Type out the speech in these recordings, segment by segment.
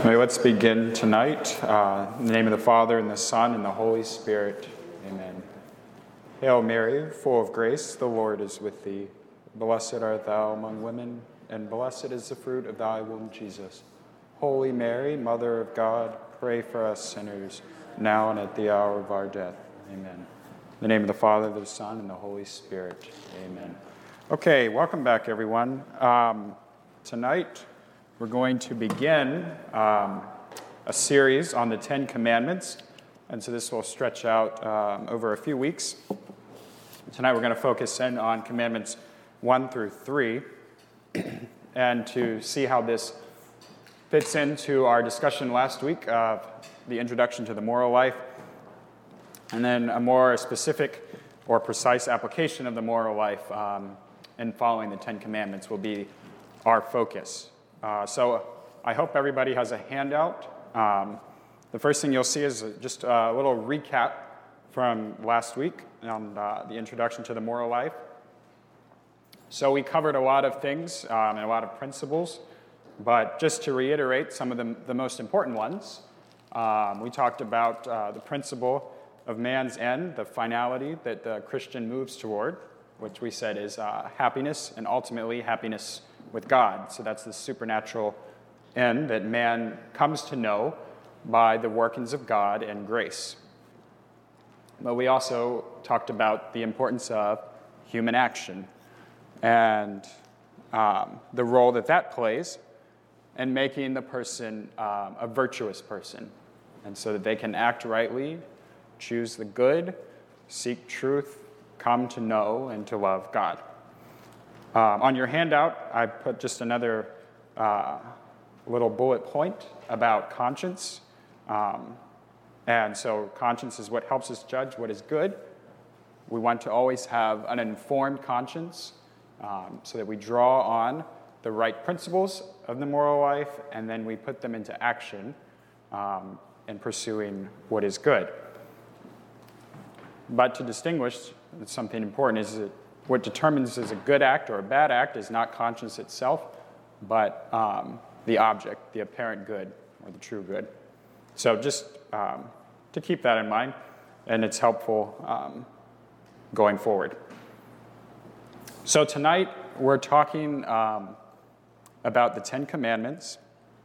Let's begin tonight. In the name of the Father, and the Son, and the Holy Spirit. Amen. Hail Mary, full of grace, the Lord is with thee. Blessed art thou among women, and blessed is the fruit of thy womb, Jesus. Holy Mary, Mother of God, pray for us sinners, now and at the hour of our death. Amen. In the name of the Father, the Son, and the Holy Spirit. Amen. Okay, welcome back, everyone. Tonight, we're going to begin a series on the Ten Commandments, and so this will stretch out over a few weeks. Tonight we're going to focus in on Commandments 1 through 3, and to see how this fits into our discussion last week of the introduction to the moral life, and then a more specific or precise application of the moral life in following the Ten Commandments will be our focus. So I hope everybody has a handout. The first thing you'll see is just a little recap from last week on the introduction to the moral life. So we covered a lot of things and a lot of principles, but just to reiterate some of the most important ones, we talked about the principle of man's end, the finality that the Christian moves toward, which we said is happiness, and ultimately happiness with God. So that's the supernatural end that man comes to know by the workings of God and grace. But we also talked about the importance of human action and the role that plays in making the person a virtuous person, and so that they can act rightly, choose the good, seek truth, come to know and to love God. On your handout, I put just another little bullet point about conscience. And so conscience is what helps us judge what is good. We want to always have an informed conscience so that we draw on the right principles of the moral life, and then we put them into action in pursuing what is good. But to distinguish, something important is that what determines as a good act or a bad act is not conscience itself, but the object, the apparent good, or the true good. So just to keep that in mind, and it's helpful going forward. So tonight, we're talking about the Ten Commandments,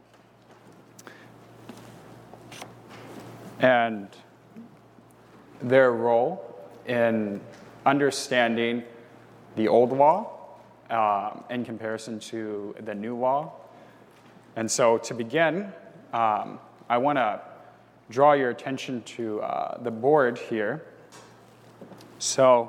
and their role in understanding the old law in comparison to the new law. And so to begin, I want to draw your attention to the board here. So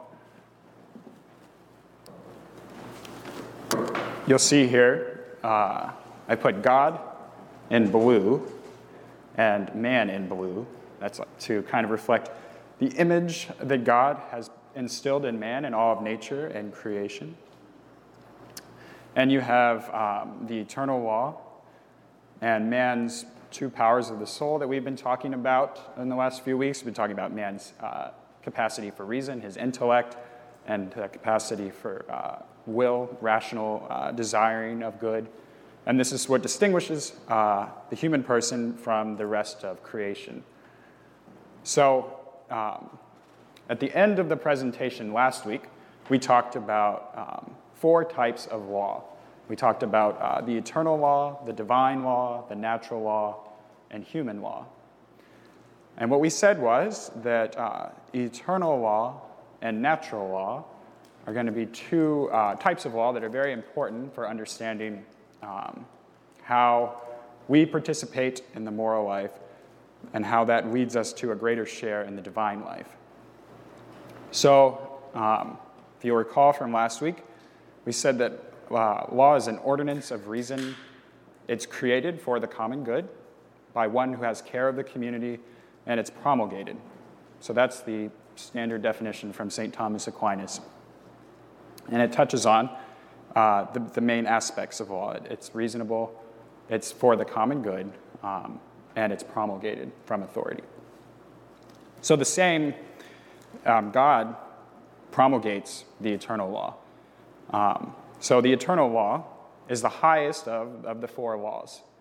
you'll see here, I put God in blue and man in blue. That's to kind of reflect the image that God has instilled in man and all of nature and creation. And you have the eternal law and man's two powers of the soul that we've been talking about in the last few weeks. We've been talking about man's capacity for reason, his intellect, and capacity for will, rational desiring of good. And this is what distinguishes the human person from the rest of creation. So, at the end of the presentation last week, we talked about 4 types of law. We talked about the eternal law, the divine law, the natural law, and human law. And what we said was that eternal law and natural law are going to be 2 types of law that are very important for understanding how we participate in the moral life and how that leads us to a greater share in the divine life. So, if you'll recall from last week, we said that law is an ordinance of reason. It's created for the common good by one who has care of the community, and it's promulgated. So that's the standard definition from St. Thomas Aquinas. And it touches on the main aspects of law. It's reasonable, it's for the common good, and it's promulgated from authority. So the same God promulgates the eternal law. So the eternal law is the highest of the 4 laws.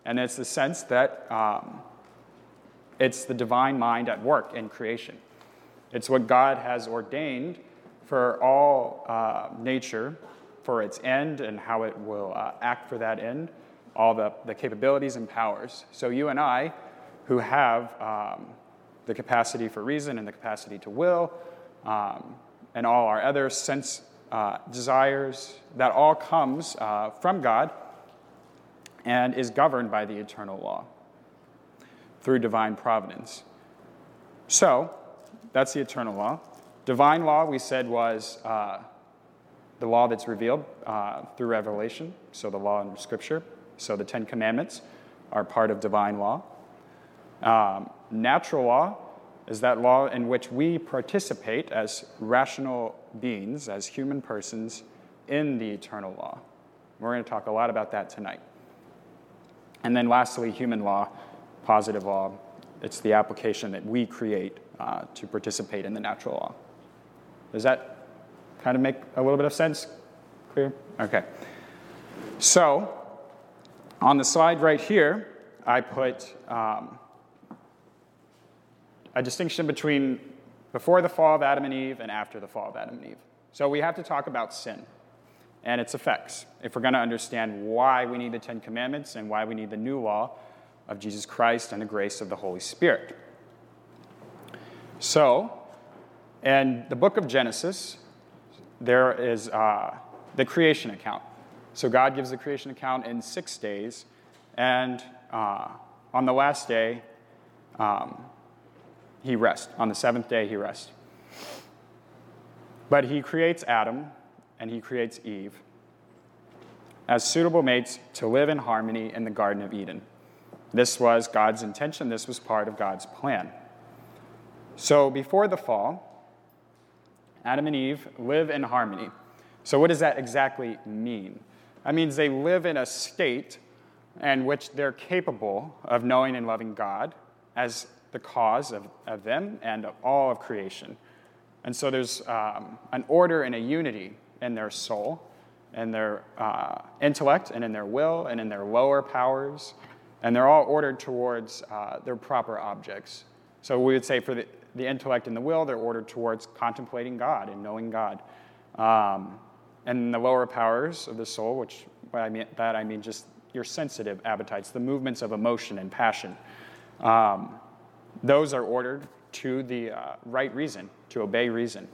And it's the sense that it's the divine mind at work in creation. It's what God has ordained for all nature, for its end and how it will act for that end, all the capabilities and powers. So you and I, who have the capacity for reason and the capacity to will, and all our other sense desires, that all comes from God and is governed by the eternal law through divine providence. So, that's the eternal law. Divine law, we said, was the law that's revealed through revelation, so the law in Scripture. So the Ten Commandments are part of divine law. Natural law is that law in which we participate as rational beings, as human persons, in the eternal law. We're going to talk a lot about that tonight. And then lastly, human law, positive law. It's the application that we create to participate in the natural law. Does that kind of make a little bit of sense? Clear? Okay. So, on the slide right here, I put a distinction between before the fall of Adam and Eve and after the fall of Adam and Eve. So we have to talk about sin and its effects if we're going to understand why we need the Ten Commandments and why we need the new law of Jesus Christ and the grace of the Holy Spirit. So, in the book of Genesis, there is the creation account. So God gives the creation account in 6 days, and on the last day, he rests. On the seventh day, he rests. But he creates Adam, and he creates Eve as suitable mates to live in harmony in the Garden of Eden. This was God's intention. This was part of God's plan. So before the fall, Adam and Eve live in harmony. So what does that exactly mean? That means they live in a state in which they're capable of knowing and loving God as the cause of them and of all of creation. And so there's an order and a unity in their soul, in their intellect, and in their will, and in their lower powers. And they're all ordered towards their proper objects. So we would say for the intellect and the will, they're ordered towards contemplating God and knowing God. And the lower powers of the soul, which by that I mean just your sensitive appetites, the movements of emotion and passion, those are ordered to the right reason, to obey reason.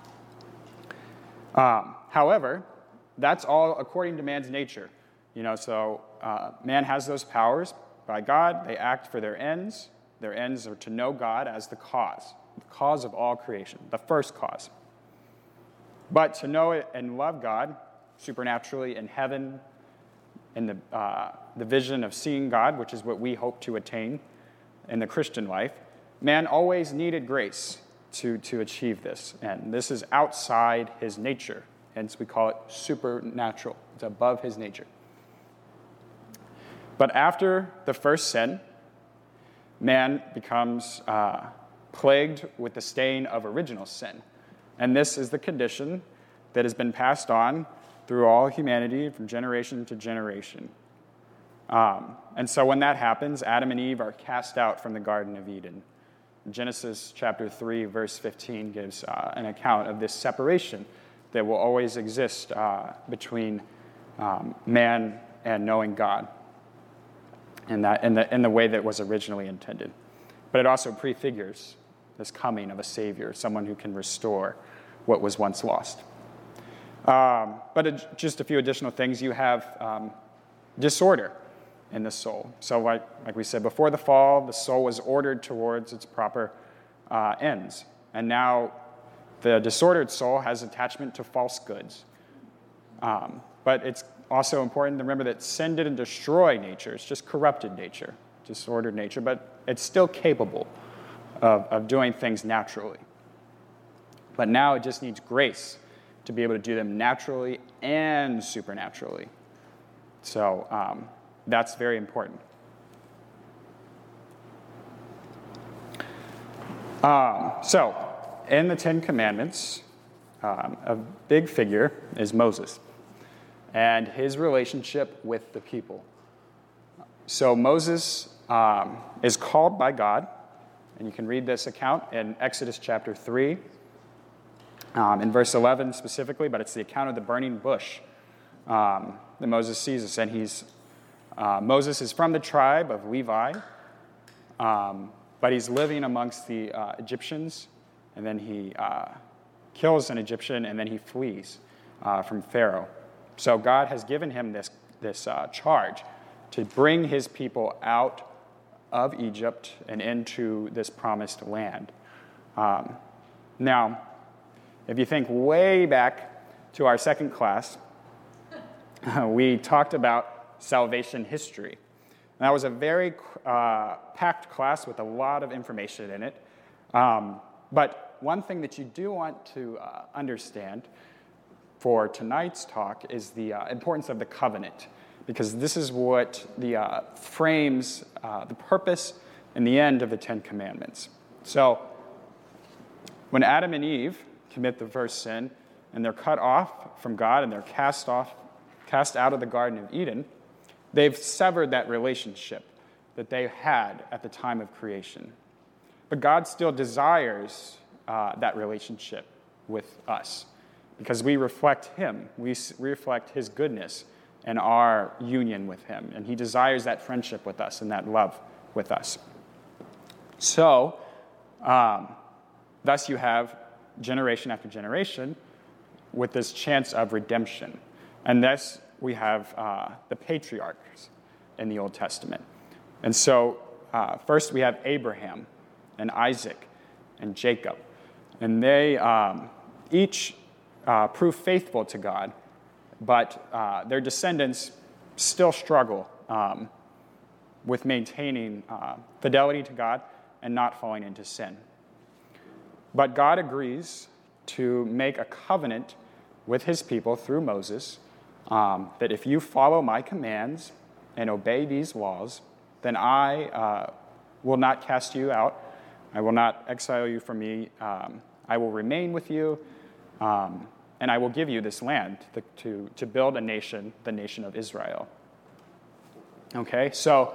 However, that's all according to man's nature. So man has those powers by God. They act for their ends. Their ends are to know God as the cause of all creation, the first cause. But to know it and love God supernaturally in heaven, in the vision of seeing God, which is what we hope to attain in the Christian life, man always needed grace to achieve this. And this is outside his nature. Hence, we call it supernatural. It's above his nature. But after the first sin, man becomes plagued with the stain of original sin. And this is the condition that has been passed on through all humanity from generation to generation. And so when that happens, Adam and Eve are cast out from the Garden of Eden. Genesis chapter 3, verse 15 gives an account of this separation that will always exist between man and knowing God, and that in the way that was originally intended. But it also prefigures this coming of a Savior, someone who can restore what was once lost. But just a few additional things. You have disorder in the soul. So like we said, before the fall, the soul was ordered towards its proper ends. And now the disordered soul has attachment to false goods. But it's also important to remember that sin didn't destroy nature. It's just corrupted nature, disordered nature. But it's still capable of doing things naturally. But now it just needs grace to be able to do them naturally and supernaturally. So that's very important. So in the Ten Commandments, a big figure is Moses and his relationship with the people. So Moses is called by God, and you can read this account in Exodus chapter 3, in verse 11 specifically, but it's the account of the burning bush that Moses sees us. And Moses is from the tribe of Levi, but he's living amongst the Egyptians, and then he kills an Egyptian, and then he flees from Pharaoh. So God has given him this charge to bring his people out of Egypt and into this promised land. Now, if you think way back to our second class, we talked about salvation history. And that was a very packed class with a lot of information in it. But one thing that you do want to understand for tonight's talk is the importance of the covenant, because this is what frames the purpose and the end of the Ten Commandments. So when Adam and Eve commit the first sin and they're cut off from God and they're cast out of the Garden of Eden, they've severed that relationship that they had at the time of creation. But God still desires that relationship with us because we reflect Him. We reflect His goodness and our union with Him. And He desires that friendship with us and that love with us. So, thus you have generation after generation with this chance of redemption. And thus we have the patriarchs in the Old Testament. And so first we have Abraham and Isaac and Jacob. And they each prove faithful to God, but their descendants still struggle with maintaining fidelity to God and not falling into sin. But God agrees to make a covenant with His people through Moses that if you follow my commands and obey these laws, then I will not cast you out. I will not exile you from me. I will remain with you, and I will give you this land to build a nation, the nation of Israel. Okay, so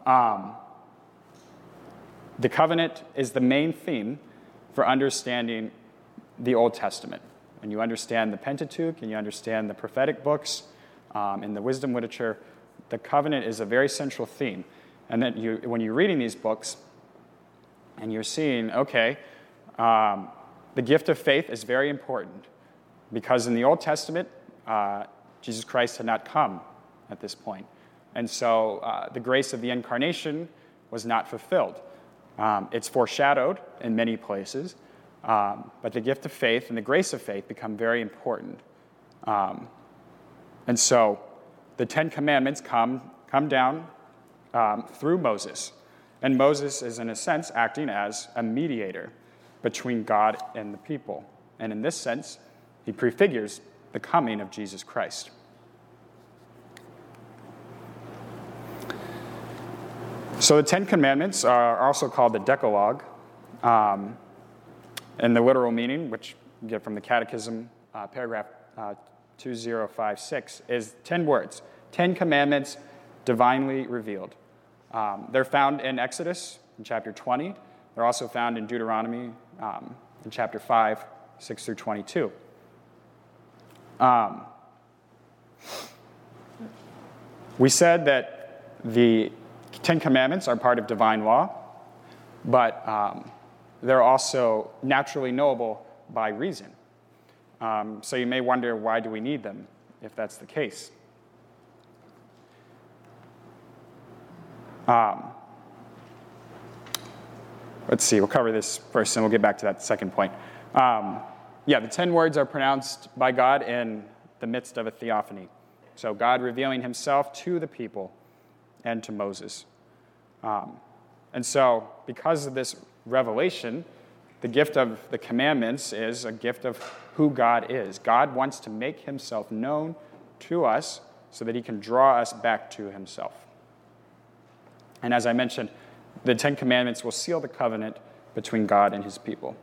the covenant is the main theme for understanding the Old Testament. And you understand the Pentateuch, and you understand the prophetic books, in the wisdom literature, the covenant is a very central theme. And then when you're reading these books, and you're seeing, okay, the gift of faith is very important, because in the Old Testament, Jesus Christ had not come at this point. And so the grace of the incarnation was not fulfilled. It's foreshadowed in many places, but the gift of faith and the grace of faith become very important. And so the Ten Commandments come down through Moses. And Moses is, in a sense, acting as a mediator between God and the people. And in this sense, he prefigures the coming of Jesus Christ. So the Ten Commandments are also called the Decalogue, and the literal meaning, which you get from the Catechism, paragraph 2056, is 10 words, 10 commandments divinely revealed. They're found in Exodus in chapter 20. They're also found in Deuteronomy in chapter 5, 6 through 22. We said that the Ten Commandments are part of divine law, but they're also naturally knowable by reason. So you may wonder, why do we need them if that's the case? Let's see, we'll cover this first and we'll get back to that second point. The 10 words are pronounced by God in the midst of a theophany. So God revealing himself to the people and to Moses. And so because of this revelation, the gift of the commandments is a gift of who God is. God wants to make himself known to us so that he can draw us back to himself. And as I mentioned, the Ten Commandments will seal the covenant between God and his people.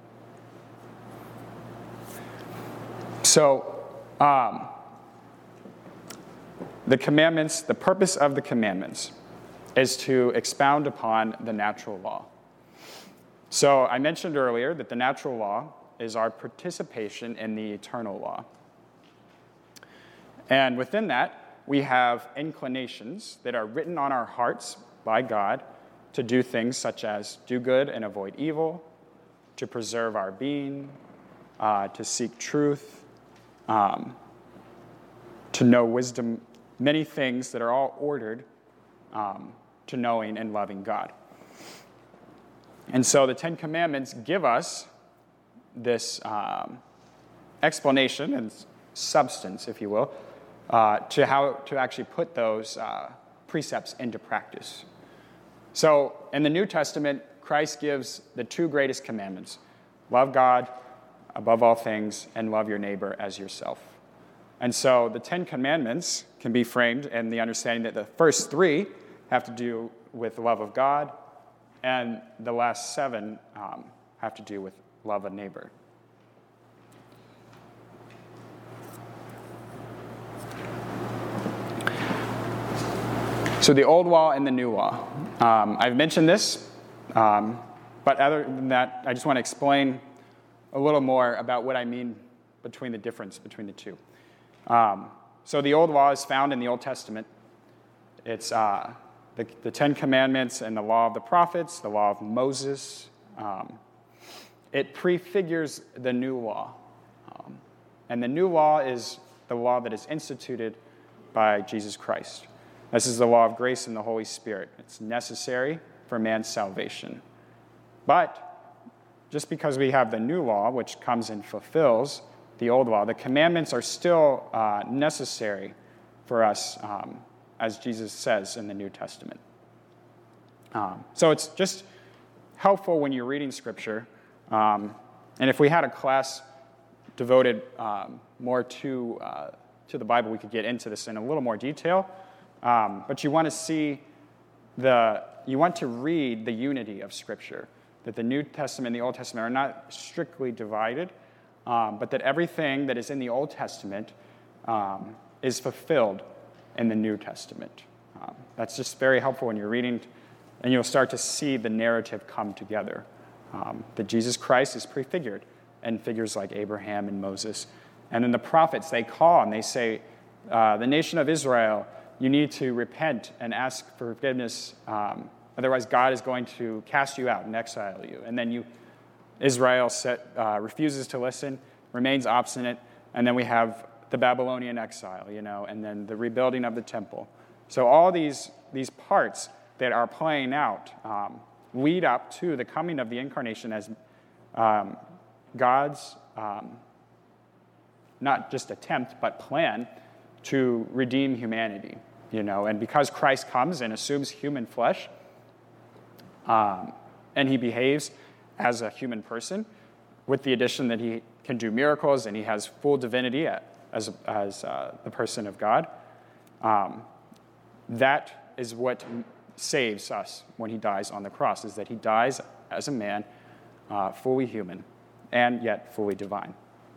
So, the commandments, the purpose of the commandments is to expound upon the natural law. So I mentioned earlier that the natural law is our participation in the eternal law. And within that, we have inclinations that are written on our hearts by God to do things such as do good and avoid evil, to preserve our being, to seek truth, to know wisdom, many things that are all ordered to knowing and loving God. And so the Ten Commandments give us this explanation and substance, if you will, to how to actually put those precepts into practice. So in the New Testament, Christ gives the two greatest commandments: love God above all things and love your neighbor as yourself. And so the Ten Commandments can be framed in the understanding that the first three have to do with love of God, and the last seven have to do with love of neighbor. So the old law and the new law. I've mentioned this, but other than that, I just want to explain a little more about what I mean between the difference between the two. So the old law is found in the Old Testament. It's the Ten Commandments and the law of the prophets, the law of Moses. It prefigures the new law. And the new law is the law that is instituted by Jesus Christ. This is the law of grace and the Holy Spirit. It's necessary for man's salvation. But just because we have the new law, which comes and fulfills the old law, the commandments are still necessary for us, as Jesus says in the New Testament. So it's just helpful when you're reading Scripture. And if we had a class devoted more to the Bible, we could get into this in a little more detail. But you want to see you want to read the unity of Scripture, that the New Testament and the Old Testament are not strictly divided, but that everything that is in the Old Testament is fulfilled in the New Testament. That's just very helpful when you're reading, and you'll start to see the narrative come together, that Jesus Christ is prefigured in figures like Abraham and Moses. And then the prophets, they call and they say, the nation of Israel, you need to repent and ask for forgiveness. Otherwise, God is going to cast you out and exile you. And then Israel refuses to listen, remains obstinate, and then we have the Babylonian exile, and then the rebuilding of the temple. So all these parts that are playing out lead up to the coming of the incarnation as God's not just attempt, but plan to redeem humanity. And because Christ comes and assumes human flesh, and he behaves as a human person, with the addition that he can do miracles and he has full divinity as the person of God, that is what saves us when he dies on the cross, is that he dies as a man, fully human, and yet fully divine.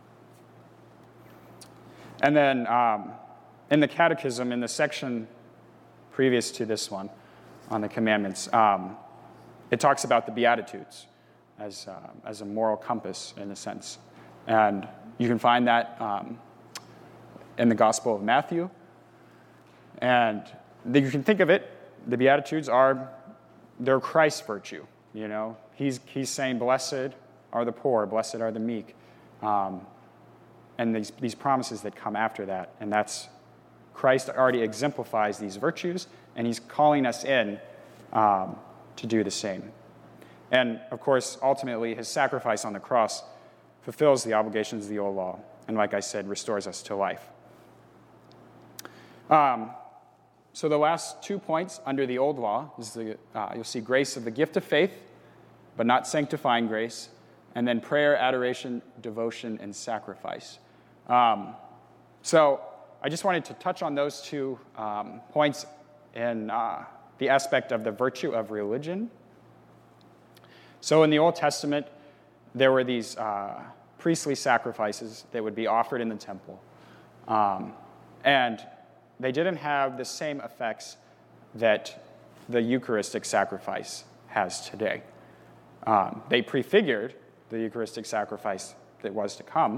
And then in the Catechism, in the section previous to this one on the commandments, it talks about the Beatitudes as a moral compass, in a sense. And you can find that in the Gospel of Matthew. And you can think of it, the Beatitudes they're Christ's virtue. He's saying, blessed are the poor, blessed are the meek. And these promises that come after that. And Christ already exemplifies these virtues, and he's calling us in to do the same. And, of course, ultimately, his sacrifice on the cross fulfills the obligations of the old law, and, like I said, restores us to life. So the last 2 points under the old law is you'll see grace of the gift of faith, but not sanctifying grace, and then prayer, adoration, devotion, and sacrifice. So I just wanted to touch on those 2 points in the aspect of the virtue of religion. So in the Old Testament, there were these priestly sacrifices that would be offered in the temple. And they didn't have the same effects that the Eucharistic sacrifice has today. They prefigured the Eucharistic sacrifice that was to come,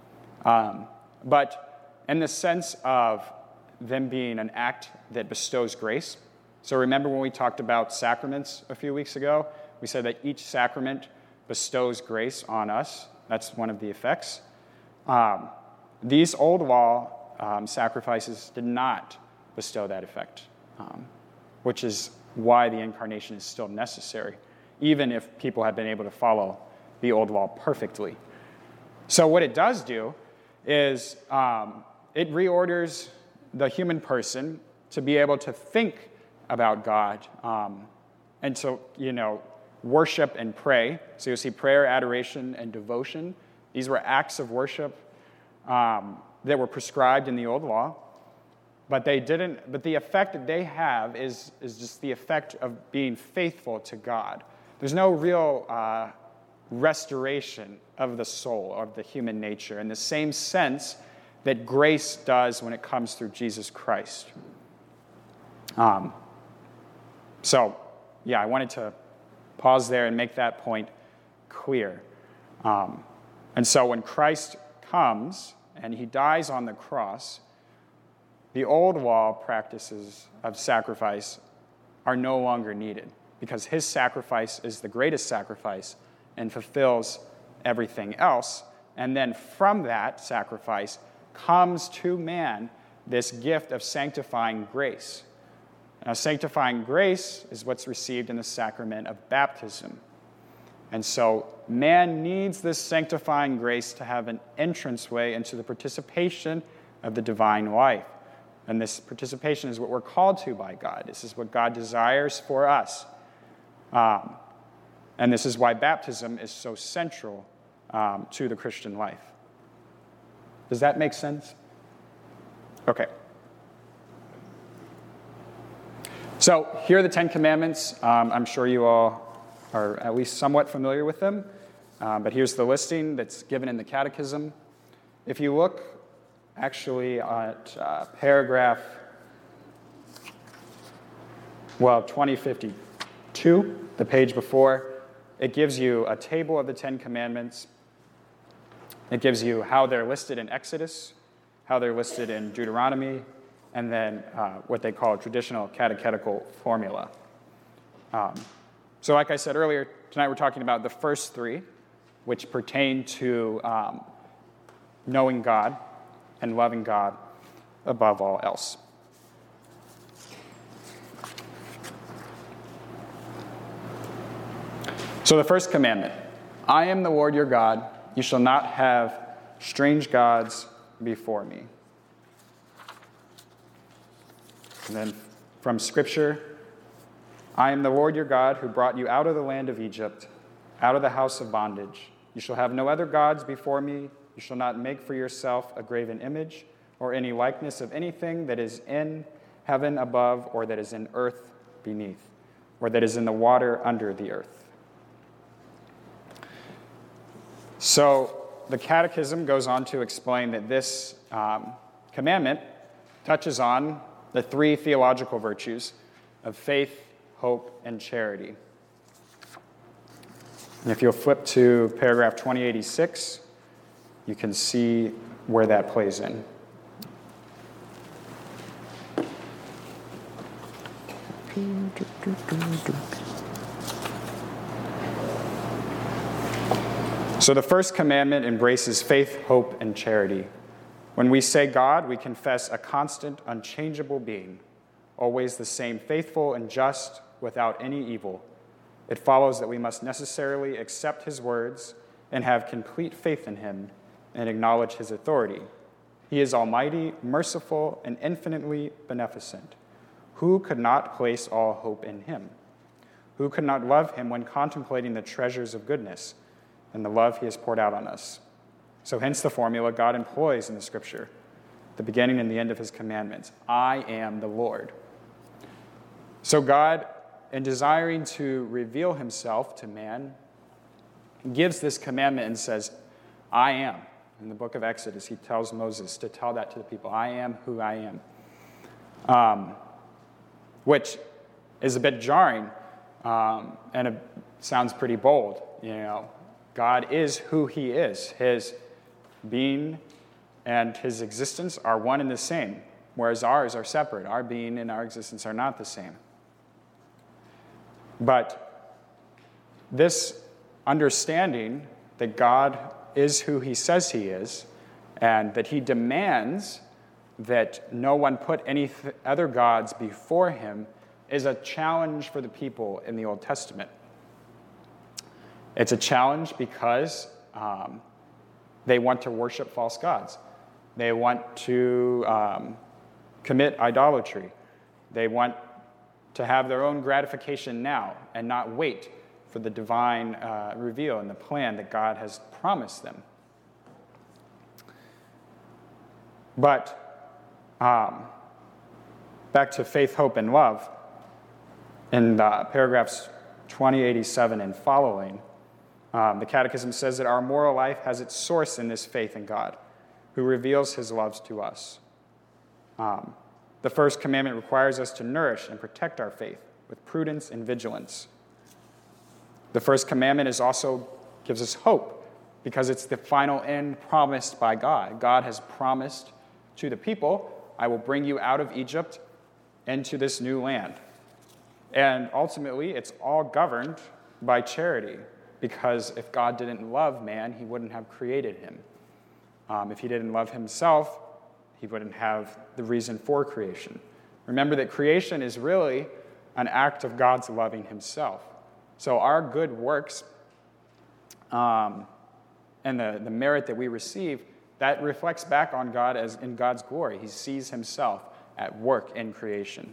but in the sense of them being an act that bestows grace. So remember when we talked about sacraments a few weeks ago? We said that each sacrament bestows grace on us. That's one of the effects. These old law sacrifices did not bestow that effect, which is why the incarnation is still necessary, even if people have been able to follow the old law perfectly. So what it does do is it reorders the human person to be able to think about God and to, worship and pray. So you'll see prayer, adoration, and devotion. These were acts of worship that were prescribed in the old law, but the effect that they have is just the effect of being faithful to God. There's no real restoration of the soul, of the human nature, in the same sense that grace does when it comes through Jesus Christ. I wanted to pause there and make that point clear. And so when Christ comes and he dies on the cross, the old law practices of sacrifice are no longer needed because his sacrifice is the greatest sacrifice and fulfills everything else. And then from that sacrifice comes to man this gift of sanctifying grace. Now, sanctifying grace is what's received in the sacrament of baptism. And so man needs this sanctifying grace to have an entranceway into the participation of the divine life. And this participation is what we're called to by God. This is what God desires for us. And this is why baptism is so central to the Christian life. Does that make sense? Okay. So here are the Ten Commandments. I'm sure you all are at least somewhat familiar with them. But here's the listing that's given in the Catechism. If you look actually at paragraph 2052, the page before, it gives you a table of the Ten Commandments. It gives you how they're listed in Exodus, how they're listed in Deuteronomy, and then what they call a traditional catechetical formula. So like I said earlier, tonight we're talking about the first three, which pertain to knowing God and loving God above all else. So the first commandment, I am the Lord your God, you shall not have strange gods before me. And then from Scripture, I am the Lord your God who brought you out of the land of Egypt, out of the house of bondage. You shall have no other gods before me. You shall not make for yourself a graven image or any likeness of anything that is in heaven above or that is in earth beneath or that is in the water under the earth. So the Catechism goes on to explain that this commandment touches on the three theological virtues of faith, hope, and charity. And if you'll flip to paragraph 2086, you can see where that plays in. So the first commandment embraces faith, hope, and charity. When we say God, we confess a constant, unchangeable being, always the same, faithful and just, without any evil. It follows that we must necessarily accept his words and have complete faith in him and acknowledge his authority. He is almighty, merciful, and infinitely beneficent. Who could not place all hope in him? Who could not love him when contemplating the treasures of goodness and the love he has poured out on us? So hence the formula God employs in the Scripture, the beginning and the end of his commandments. I am the Lord. So God, in desiring to reveal himself to man, gives this commandment and says, I am. In the book of Exodus, he tells Moses to tell that to the people. I am who I am. Which is a bit jarring, and it sounds pretty bold. God is who he is. His being and his existence are one and the same, whereas ours are separate. Our being and our existence are not the same. But this understanding that God is who he says he is, and that he demands that no one put any other gods before him, is a challenge for the people in the Old Testament. It's a challenge because they want to worship false gods. They want to commit idolatry. They want to have their own gratification now and not wait for the divine reveal and the plan that God has promised them. But back to faith, hope, and love, in paragraphs 2087 and following, the Catechism says that our moral life has its source in this faith in God, who reveals his loves to us. The first commandment requires us to nourish and protect our faith with prudence and vigilance. The first commandment also gives us hope because it's the final end promised by God. God has promised to the people, I will bring you out of Egypt into this new land. And ultimately, it's all governed by charity, because if God didn't love man, he wouldn't have created him. If he didn't love himself, he wouldn't have the reason for creation. Remember that creation is really an act of God's loving himself. So our good works and the merit that we receive, that reflects back on God as in God's glory. He sees himself at work in creation.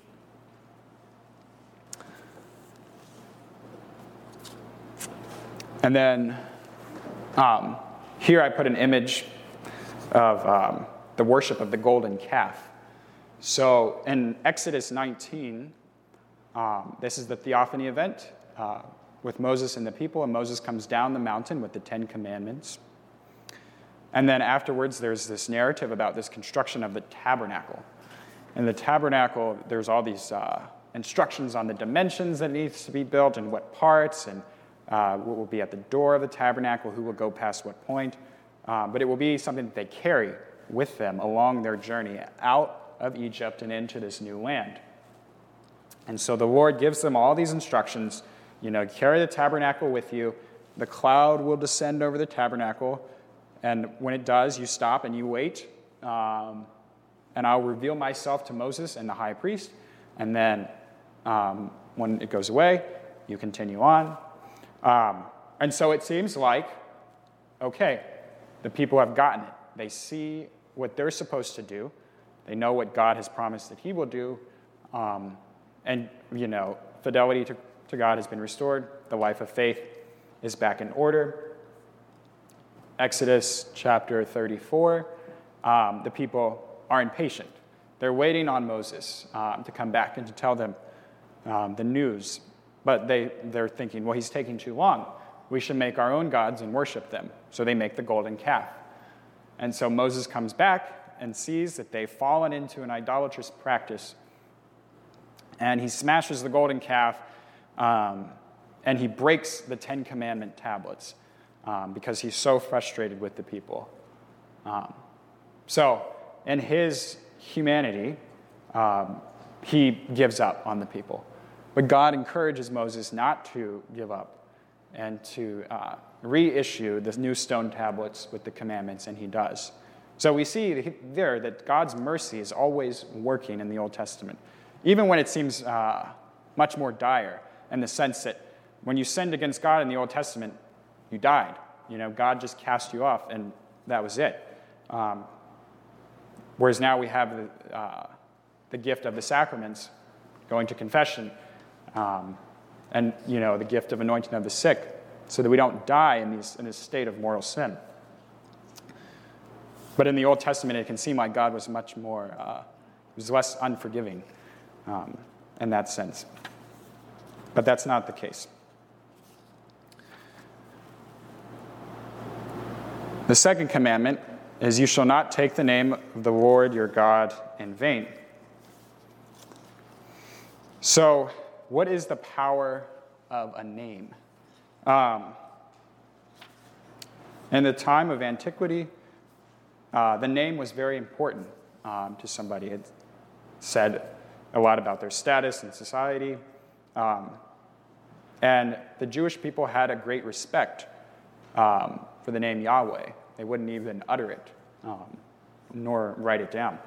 And then here I put an image of the worship of the golden calf. So in Exodus 19, this is the theophany event with Moses and the people, and Moses comes down the mountain with the 10 Commandments. And then afterwards, there's this narrative about this construction of the tabernacle. In the tabernacle, there's all these instructions on the dimensions that needs to be built and what parts, and what will be at the door of the tabernacle, who will go past what point. But it will be something that they carry with them along their journey out of Egypt and into this new land. And so the Lord gives them all these instructions. Carry the tabernacle with you. The cloud will descend over the tabernacle. And when it does, you stop and you wait. And I'll reveal myself to Moses and the high priest. And then when it goes away, you continue on. And so it seems like, okay, the people have gotten it. They see what they're supposed to do. They know what God has promised that he will do. And fidelity to God has been restored. The life of faith is back in order. Exodus chapter 34, the people are impatient. They're waiting on Moses to come back and to tell them the news. But they're thinking, well, he's taking too long. We should make our own gods and worship them. So they make the golden calf. And so Moses comes back and sees that they've fallen into an idolatrous practice. And he smashes the golden calf, and he breaks the 10 Commandment tablets because he's so frustrated with the people. So in his humanity, he gives up on the people. But God encourages Moses not to give up and to reissue the new stone tablets with the commandments, and he does. So we see there that God's mercy is always working in the Old Testament, even when it seems much more dire, in the sense that when you sinned against God in the Old Testament, you died. God just cast you off, and that was it. Whereas now we have the gift of the sacraments, going to confession, and the gift of anointing of the sick, so that we don't die in this state of mortal sin. But in the Old Testament, it can seem like God was much more, was less unforgiving in that sense. But that's not the case. The second commandment is, you shall not take the name of the Lord your God in vain. So what is the power of a name? In the time of antiquity, the name was very important to somebody. It said a lot about their status in society. And the Jewish people had a great respect for the name Yahweh. They wouldn't even utter it, nor write it down.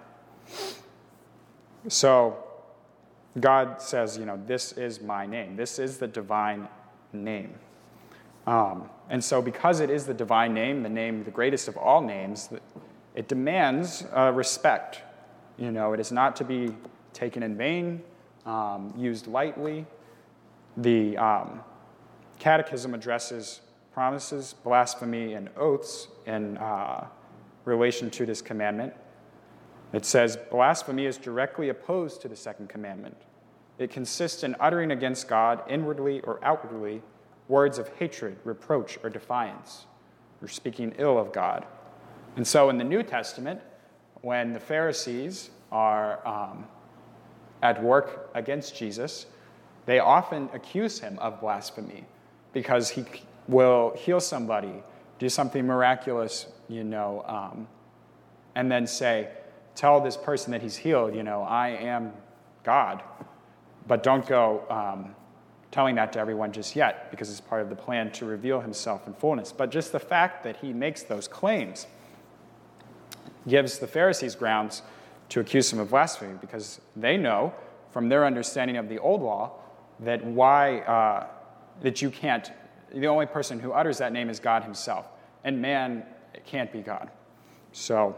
So God says, this is my name. This is the divine name. And so because it is the divine name, the greatest of all names, it demands respect. It is not to be taken in vain, used lightly. The Catechism addresses promises, blasphemy, and oaths in relation to this commandment. It says, blasphemy is directly opposed to the second commandment. It consists in uttering against God, inwardly or outwardly, words of hatred, reproach, or defiance, or speaking ill of God. And so in the New Testament, when the Pharisees are at work against Jesus, they often accuse him of blasphemy because he will heal somebody, do something miraculous, and then tell this person that he's healed, I am God. But don't go telling that to everyone just yet, because it's part of the plan to reveal himself in fullness. But just the fact that he makes those claims gives the Pharisees grounds to accuse him of blasphemy, because they know from their understanding of the old law that that you can't, the only person who utters that name is God himself, and man can't be God. So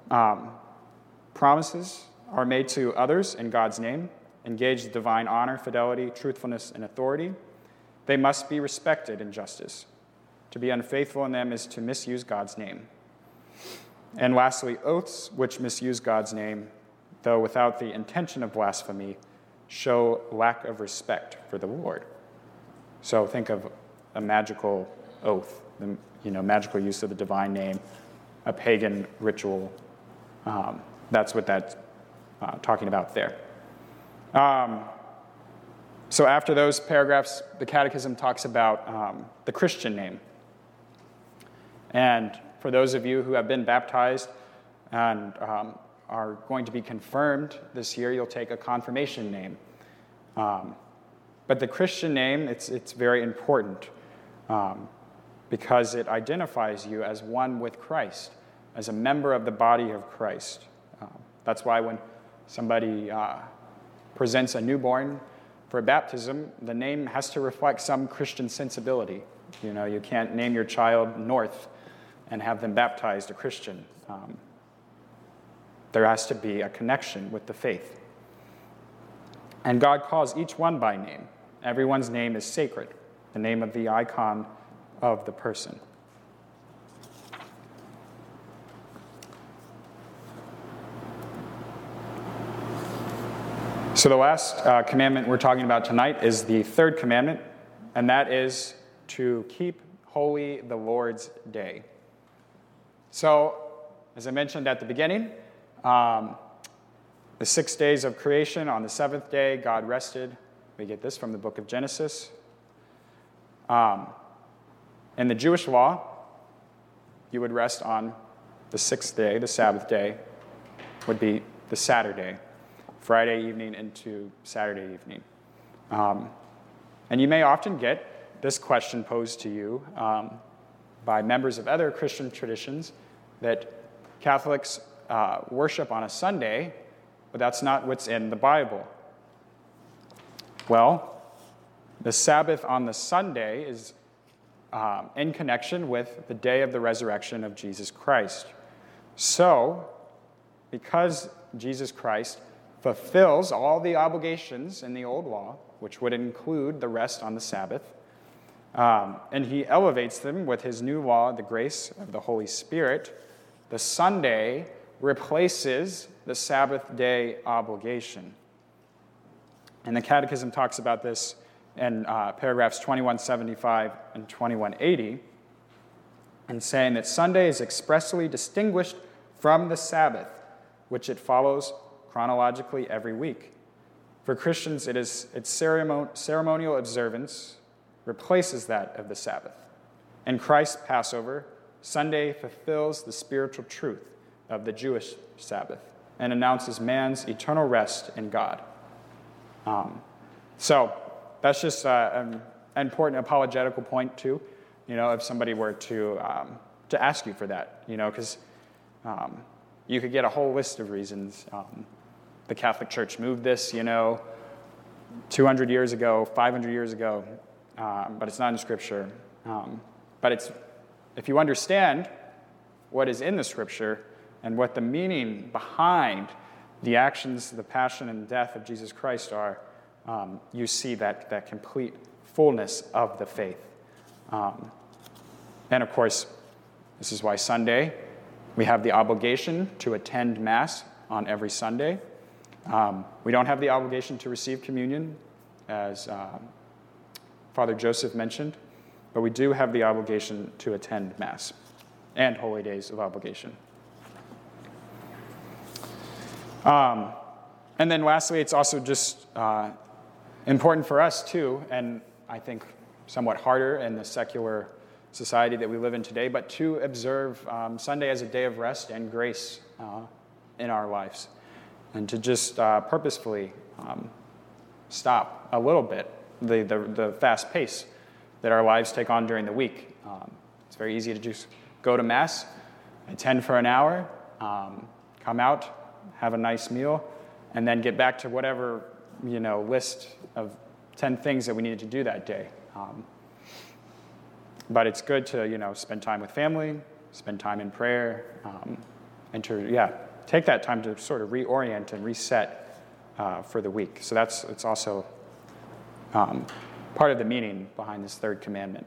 promises are made to others in God's name, engage divine honor, fidelity, truthfulness, and authority. They must be respected in justice. To be unfaithful in them is to misuse God's name. And lastly, oaths which misuse God's name, though without the intention of blasphemy, show lack of respect for the Lord. So think of a magical oath, magical use of the divine name, a pagan ritual. That's what that's talking about there. So after those paragraphs, the Catechism talks about the Christian name. And for those of you who have been baptized and are going to be confirmed this year, you'll take a confirmation name. But the Christian name, it's very important because it identifies you as one with Christ, as a member of the body of Christ. That's why when somebody presents a newborn for baptism, the name has to reflect some Christian sensibility. You can't name your child North and have them baptized a Christian. There has to be a connection with the faith. And God calls each one by name. Everyone's name is sacred, the name of the icon of the person. So the last commandment we're talking about tonight is the third commandment, and that is to keep holy the Lord's day. So, as I mentioned at the beginning, the 6 days of creation, on the seventh day, God rested. We get this from the book of Genesis. In the Jewish law, you would rest on the sixth day, the Sabbath day, would be the Saturday, Friday evening into Saturday evening. And you may often get this question posed to you by members of other Christian traditions that Catholics worship on a Sunday, but that's not what's in the Bible. Well, the Sabbath on the Sunday is in connection with the day of the resurrection of Jesus Christ. So, because Jesus Christ fulfills all the obligations in the old law, which would include the rest on the Sabbath, and he elevates them with his new law, the grace of the Holy Spirit, the Sunday replaces the Sabbath day obligation. And the Catechism talks about this in paragraphs 2175 and 2180, and saying that Sunday is expressly distinguished from the Sabbath, which it follows chronologically every week. For Christians, its ceremonial observance replaces that of the Sabbath. In Christ's Passover, Sunday fulfills the spiritual truth of the Jewish Sabbath and announces man's eternal rest in God. So that's just an important apologetical point too, if somebody were to ask you for that, because you could get a whole list of reasons. The Catholic Church moved this, 200 years ago, 500 years ago, but it's not in Scripture. But if you understand what is in the Scripture and what the meaning behind the actions, the passion and death of Jesus Christ are, you see that complete fullness of the faith. And of course, this is why Sunday, we have the obligation to attend Mass on every Sunday. We don't have the obligation to receive communion, as Father Joseph mentioned, but we do have the obligation to attend Mass and holy days of obligation. And then lastly, it's also just important for us too, and I think somewhat harder in the secular society that we live in today, but to observe Sunday as a day of rest and grace in our lives, and to just purposefully stop a little bit the fast pace that our lives take on during the week. It's very easy to just go to Mass, attend for an hour, come out, have a nice meal, and then get back to whatever list of 10 things that we needed to do that day. But it's good to spend time with family, spend time in prayer, and to take that time to sort of reorient and reset for the week. So it's also part of the meaning behind this third commandment.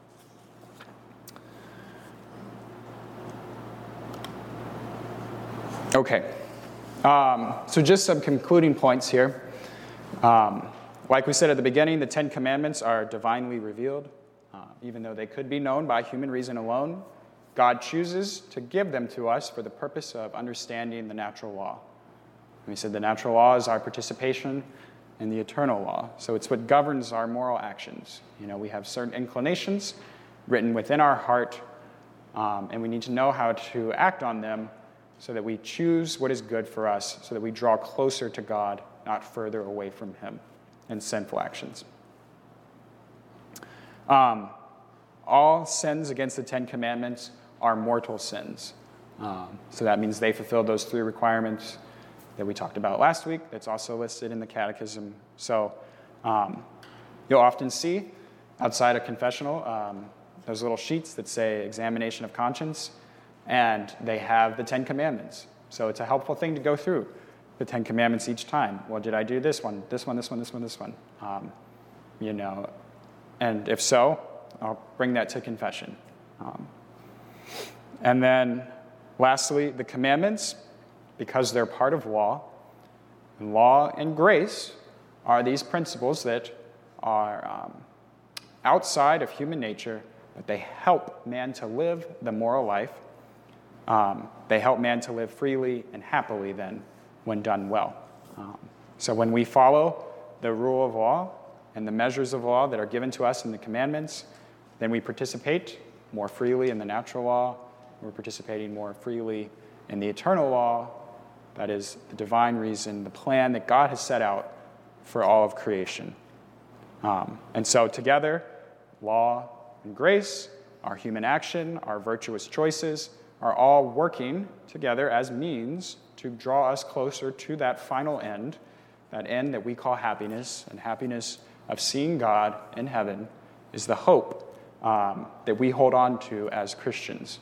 Okay, so just some concluding points here. Like we said at the beginning, the Ten Commandments are divinely revealed. Even though they could be known by human reason alone, God chooses to give them to us for the purpose of understanding the natural law. And we said the natural law is our participation in the eternal law. So it's what governs our moral actions. We have certain inclinations written within our heart, and we need to know how to act on them so that we choose what is good for us, so that we draw closer to God, not further away from Him in sinful actions. All sins against the Ten Commandments are mortal sins. So that means they fulfill those 3 requirements that we talked about last week. That's also listed in the Catechism. So you'll often see outside a confessional those little sheets that say examination of conscience, and they have the 10 Commandments. So it's a helpful thing to go through the 10 Commandments each time. Well, did I do this one, this one, this one, this one, this one? And if so, I'll bring that to confession. And then lastly, the commandments, because they're part of law, and law and grace are these principles that are outside of human nature, but they help man to live the moral life. They help man to live freely and happily then, when done well. So when we follow the rule of law and the measures of law that are given to us in the commandments, then we participate more freely in the natural law. We're participating more freely in the eternal law. That is the divine reason, the plan that God has set out for all of creation. And so together, law and grace, our human action, our virtuous choices, are all working together as means to draw us closer to that final end, that end that we call happiness, and happiness of seeing God in heaven is the hope that we hold on to as Christians.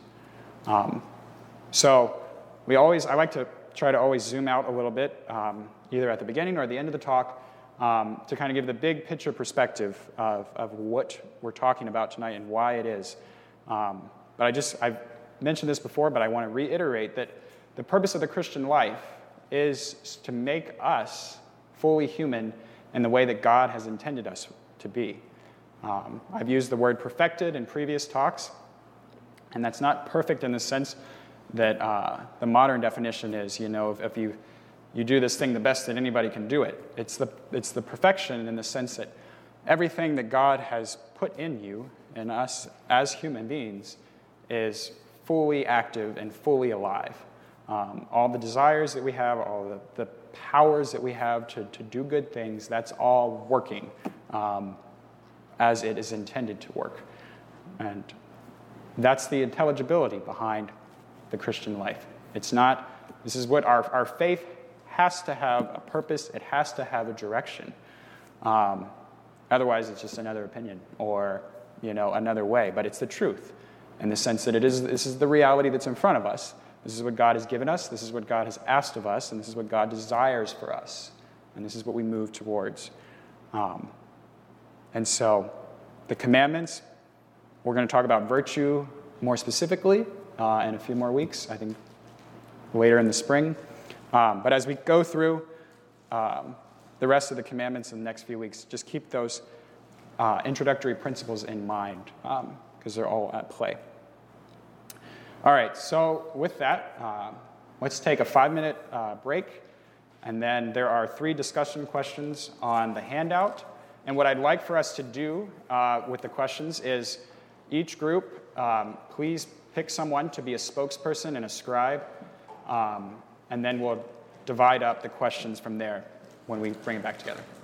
So I like to try to always zoom out a little bit, either at the beginning or at the end of the talk, to kind of give the big picture perspective of what we're talking about tonight and why it is. But I've mentioned this before, but I want to reiterate that the purpose of the Christian life is to make us fully human in the way that God has intended us to be. I've used the word perfected in previous talks, and that's not perfect in the sense that the modern definition is, if you you do this thing the best that anybody can do it. It's the perfection in the sense that everything that God has put in you and us as human beings is fully active and fully alive. All the desires that we have, all the powers that we have to do good things, that's all working as it is intended to work. And that's the intelligibility behind the Christian life. This is what our faith has to have a purpose, it has to have a direction. Otherwise, it's just another opinion or, another way. But it's the truth in the sense that this is the reality that's in front of us. This is what God has given us, this is what God has asked of us, and this is what God desires for us. And this is what we move towards. And so the commandments, we're going to talk about virtue more specifically in a few more weeks, I think later in the spring. But as we go through the rest of the commandments in the next few weeks, just keep those introductory principles in mind because they're all at play. All right, so with that, let's take a 5-minute break, and then there are 3 discussion questions on the handout. And what I'd like for us to do with the questions is each group, please pick someone to be a spokesperson and a scribe, and then we'll divide up the questions from there when we bring it back together.